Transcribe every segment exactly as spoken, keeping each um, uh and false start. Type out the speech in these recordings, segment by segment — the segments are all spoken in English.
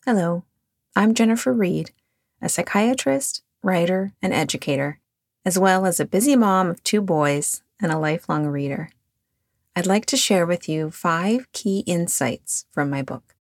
Hello, I'm Jennifer Reed, a psychiatrist, writer, and educator, as well as a busy mom of two boys and a lifelong reader. I'd like to share with you five key insights from my book.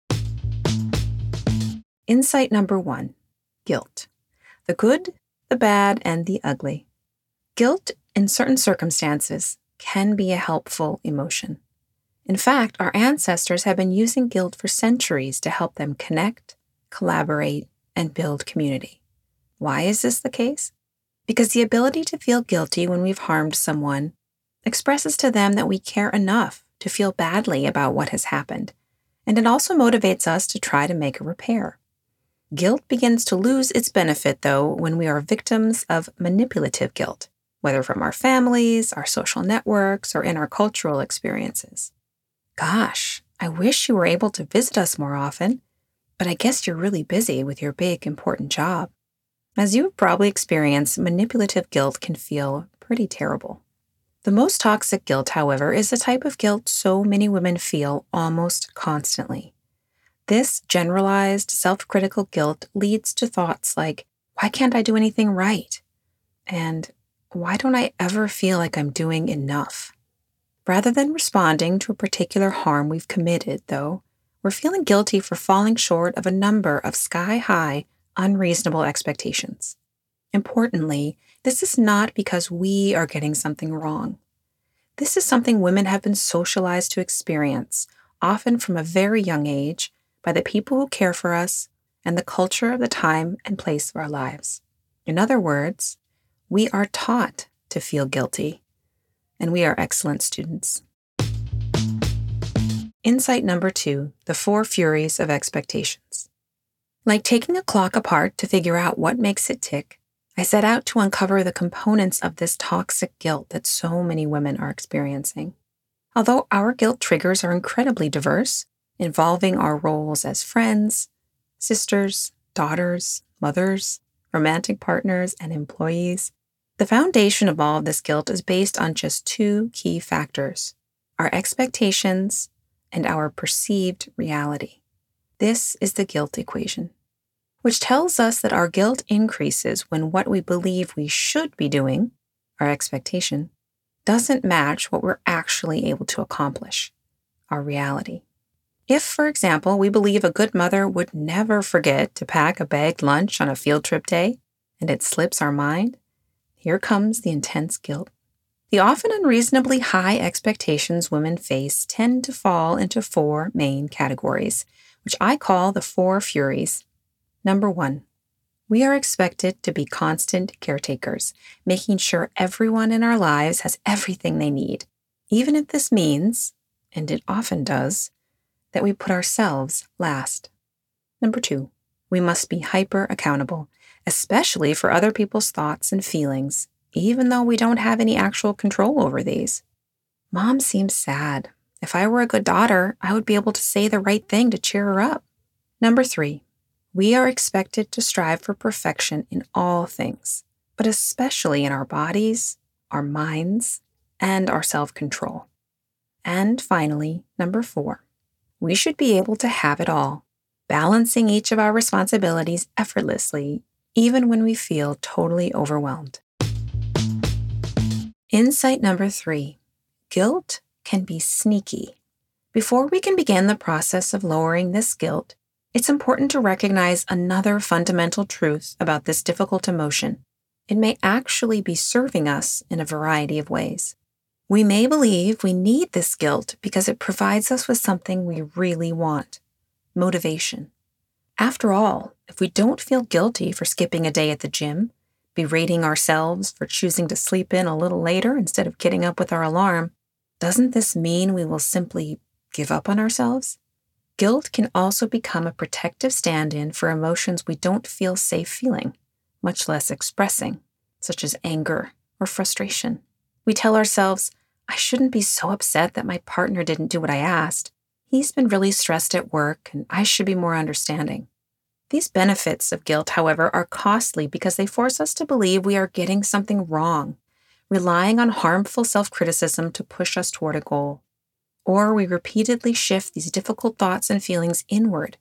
Insight number one, guilt. The good, the bad, and the ugly. Guilt, in certain circumstances, can be a helpful emotion. In fact, our ancestors have been using guilt for centuries to help them connect, collaborate, and build community. Why is this the case? Because the ability to feel guilty when we've harmed someone expresses to them that we care enough to feel badly about what has happened, and it also motivates us to try to make a repair. Guilt begins to lose its benefit, though, when we are victims of manipulative guilt, whether from our families, our social networks, or in our cultural experiences. Gosh, I wish you were able to visit us more often, but I guess you're really busy with your big, important job. As you've probably experienced, manipulative guilt can feel pretty terrible. The most toxic guilt, however, is the type of guilt so many women feel almost constantly. This generalized, self-critical guilt leads to thoughts like, why can't I do anything right? And why don't I ever feel like I'm doing enough? Rather than responding to a particular harm we've committed, though, we're feeling guilty for falling short of a number of sky-high, unreasonable expectations. Importantly, this is not because we are getting something wrong. This is something women have been socialized to experience, often from a very young age, by the people who care for us and the culture of the time and place of our lives. In other words, we are taught to feel guilty. And we are excellent students. Insight number two, the four furies of expectations. Like taking a clock apart to figure out what makes it tick, I set out to uncover the components of this toxic guilt that so many women are experiencing. Although our guilt triggers are incredibly diverse, involving our roles as friends, sisters, daughters, mothers, romantic partners, and employees, the foundation of all of this guilt is based on just two key factors, our expectations and our perceived reality. This is the guilt equation, which tells us that our guilt increases when what we believe we should be doing, our expectation, doesn't match what we're actually able to accomplish, our reality. If, for example, we believe a good mother would never forget to pack a bagged lunch on a field trip day, and it slips our mind, here comes the intense guilt. The often unreasonably high expectations women face tend to fall into four main categories, which I call the four furies. Number one, we are expected to be constant caretakers, making sure everyone in our lives has everything they need, even if this means, and it often does, that we put ourselves last. Number two, we must be hyper accountable, especially for other people's thoughts and feelings, even though we don't have any actual control over these. Mom seems sad. If I were a good daughter, I would be able to say the right thing to cheer her up. Number three, we are expected to strive for perfection in all things, but especially in our bodies, our minds, and our self-control. And finally, number four, we should be able to have it all, balancing each of our responsibilities effortlessly, even when we feel totally overwhelmed. Insight number three, guilt can be sneaky. Before we can begin the process of lowering this guilt, it's important to recognize another fundamental truth about this difficult emotion. It may actually be serving us in a variety of ways. We may believe we need this guilt because it provides us with something we really want, motivation. After all, if we don't feel guilty for skipping a day at the gym, berating ourselves for choosing to sleep in a little later instead of getting up with our alarm, doesn't this mean we will simply give up on ourselves? Guilt can also become a protective stand-in for emotions we don't feel safe feeling, much less expressing, such as anger or frustration. We tell ourselves, I shouldn't be so upset that my partner didn't do what I asked. He's been really stressed at work, and I should be more understanding. These benefits of guilt, however, are costly because they force us to believe we are getting something wrong, relying on harmful self-criticism to push us toward a goal. Or we repeatedly shift these difficult thoughts and feelings inward,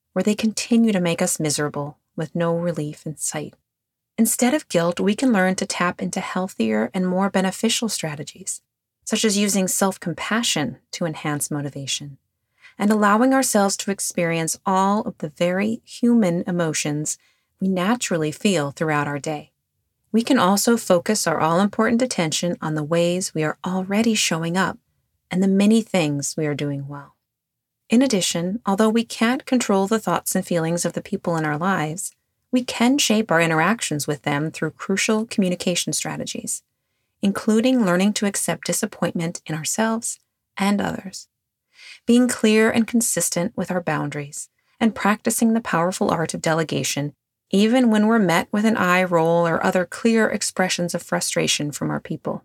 where they continue to make us miserable with no relief in sight. Instead of guilt, we can learn to tap into healthier and more beneficial strategies, such as using self-compassion to enhance motivation, and allowing ourselves to experience all of the very human emotions we naturally feel throughout our day. We can also focus our all-important attention on the ways we are already showing up and the many things we are doing well. In addition, although we can't control the thoughts and feelings of the people in our lives, we can shape our interactions with them through crucial communication strategies, including learning to accept disappointment in ourselves and others, being clear and consistent with our boundaries, and practicing the powerful art of delegation even when we're met with an eye roll or other clear expressions of frustration from our people.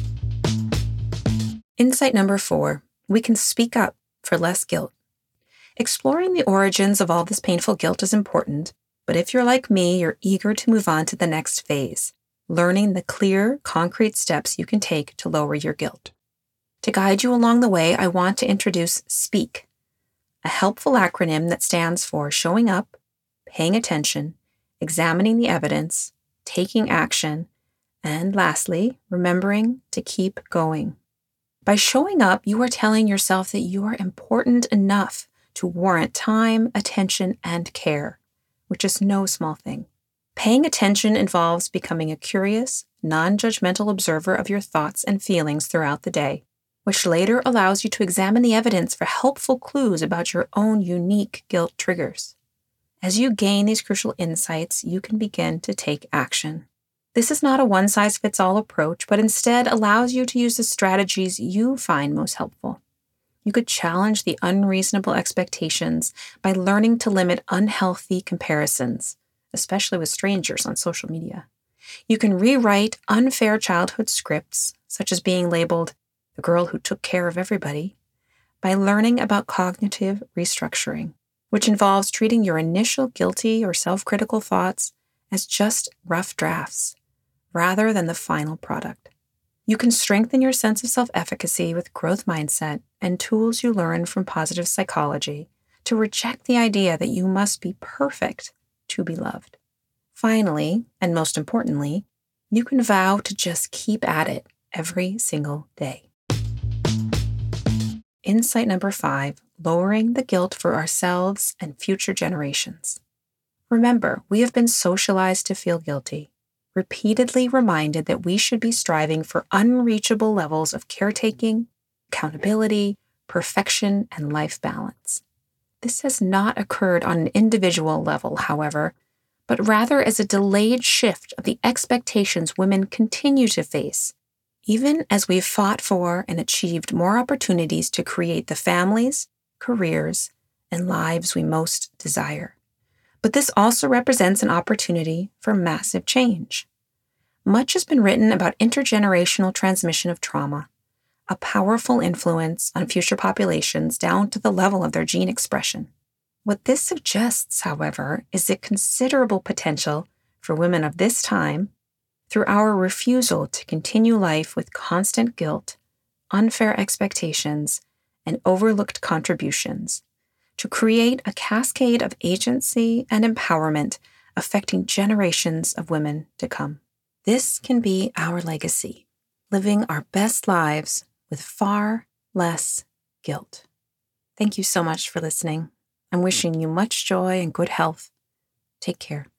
Insight number four, we can speak up for less guilt. Exploring the origins of all this painful guilt is important, but if you're like me, you're eager to move on to the next phase, learning the clear, concrete steps you can take to lower your guilt. To guide you along the way, I want to introduce SPEAK, a helpful acronym that stands for showing up, paying attention, examining the evidence, taking action, and lastly, remembering to keep going. By showing up, you are telling yourself that you are important enough to warrant time, attention, and care, which is no small thing. Paying attention involves becoming a curious, non-judgmental observer of your thoughts and feelings throughout the day, which later allows you to examine the evidence for helpful clues about your own unique guilt triggers. As you gain these crucial insights, you can begin to take action. This is not a one-size-fits-all approach, but instead allows you to use the strategies you find most helpful. You could challenge the unreasonable expectations by learning to limit unhealthy comparisons, especially with strangers on social media. You can rewrite unfair childhood scripts, such as being labeled the girl who took care of everybody, by learning about cognitive restructuring, which involves treating your initial guilty or self-critical thoughts as just rough drafts, rather than the final product. You can strengthen your sense of self-efficacy with growth mindset and tools you learn from positive psychology to reject the idea that you must be perfect to be loved. Finally, and most importantly, you can vow to just keep at it every single day. Insight number five, lowering the guilt for ourselves and future generations. Remember, we have been socialized to feel guilty, repeatedly reminded that we should be striving for unreachable levels of caretaking, accountability, perfection, and life balance. This has not occurred on an individual level, however, but rather as a delayed shift of the expectations women continue to face, even as we've fought for and achieved more opportunities to create the families, careers, and lives we most desire. But this also represents an opportunity for massive change. Much has been written about intergenerational transmission of trauma, a powerful influence on future populations down to the level of their gene expression. What this suggests, however, is the considerable potential for women of this time, through our refusal to continue life with constant guilt, unfair expectations, and overlooked contributions, to create a cascade of agency and empowerment affecting generations of women to come. This can be our legacy, living our best lives with far less guilt. Thank you so much for listening. I'm wishing you much joy and good health. Take care.